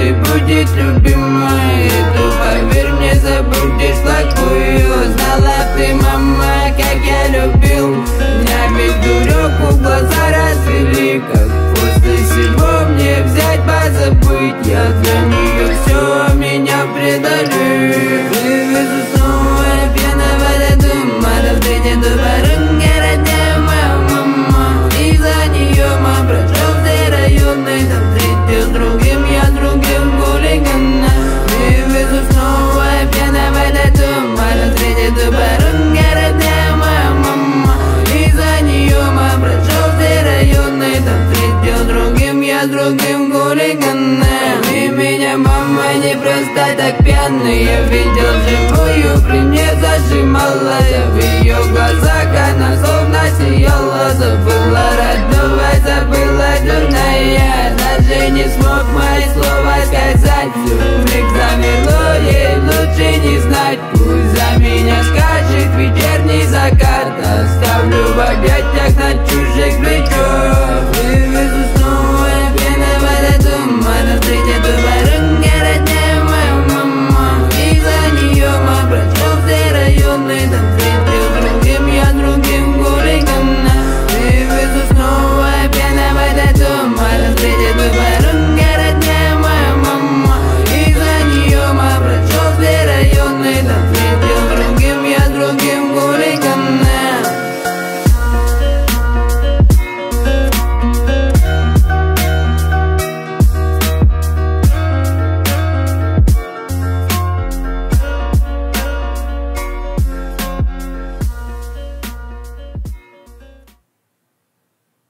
ты будешь любимой. Ты, поверь мне, забудешь плохую. Знала ты, мама, как я любил. Меня ведь дуреку глаза развели. Как после всего мне взять, позабыть? Я для нее все, меня предали. Вывезу снова пьяного до дома. Разбредет до барынги, родная моя мама. Из-за нее мама прошел все районы. Там встретил с другим, я с другим хулигана. Вывезу снова пьяного до дома. Разбредет до барынги, родная моя мама. Из-за нее мама прошел все районы. Там встретил с другим, я с другим хулигана. И меня мама не просто так пьяный. Я видел живую, при мне зажимала. Я в ее глазах, она словно сияла. Забыла родного, забыла дурная. Даже не смог мои слова сказать.